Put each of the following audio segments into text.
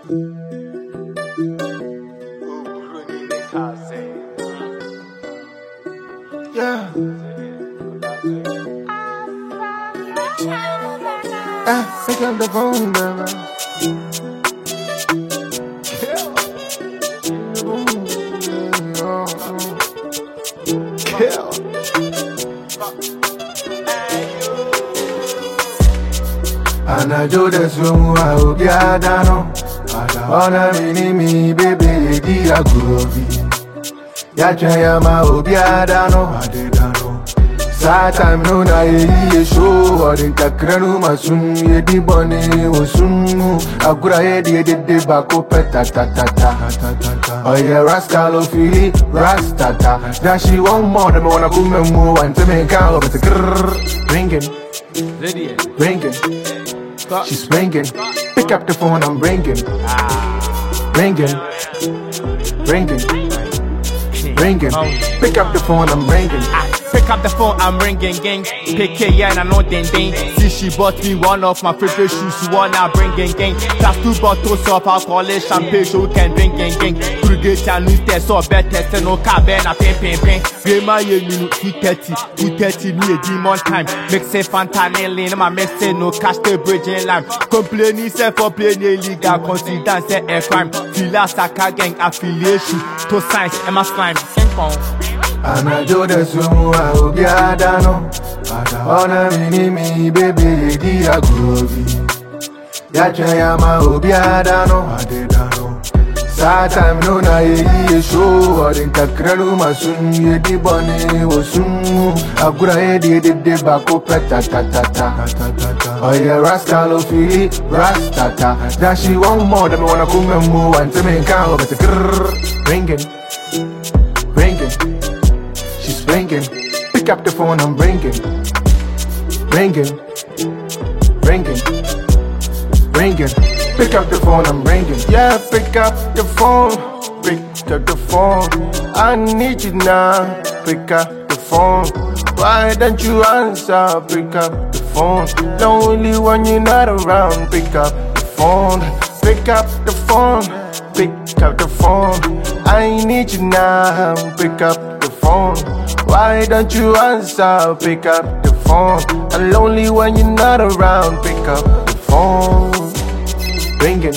Yeah. Pick up the phone, baby. Kill. And I do this room, I hope you are done. Ona mini baby, dia groovy. Ya chaya ma hope you are done. Sad time no na ye show or in takranu masun ye di bone osun agura ye di bako peta ta. Oh yeah, rascal feel rastata. That she want more than me wanna come and move and to me count up it's ringing, ringing. She's ringing. Pick up the phone, I'm ringing, ringing, ringing. Pick up the phone, I'm ringing. Pick up the phone, I'm ringing, gang. Pick it, yeah, and I know ding. See, she bought me one of my favorite shoes, one I bringing, gang. Just 2 bottles of alcohol, champagne, so we can drink, gang. To the gate, and we test or better, no car, ben, a ping. Grandma, you know, 230, me a demon time. Mix it fantanelli, my message, no cash, the bridge in line. Complaining, say for playing illegal, consider say a crime. Fila Saka gang affiliation, to science, and my slime. And I do this room, I hope you are done. Ona mini baby, dia groovy. Ya chaya ma hope you are done. Sad time no na ye show or in takranu masun ye di bone osun agura ye di bako peta ta. Oh yeah, rascal feel rastata. That she want more than me wanna come and move and to me count up it's ringing. She's ringing. Pick up the phone, I'm ringing, ringing. Pick up the phone, I'm ringing. Yeah, pick up the phone, I need you now. Pick up the phone. Why don't you answer? Pick up the phone. Lonely when you're not around. Pick up the phone. Pick up the phone. Pick up the phone. I need you now. Pick up the phone. Why don't you answer? Pick up the phone. I'm lonely when you're not around. Pick up the phone. Ringing.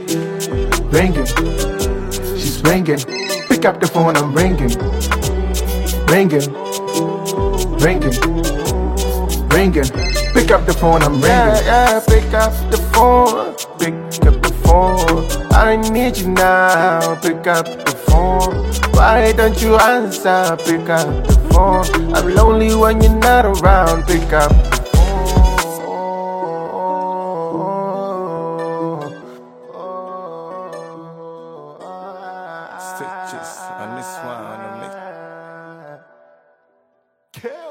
She's ringing. Pick up the phone, I'm ringing, ringing. Pick up the phone, I'm ringing. Yeah, pick up the phone. I need you now. Pick up the phone. Why don't you answer? Pick up the phone. I'm lonely when you're not around. Pick up the phone. Stitches on this one, on the mix. Kill.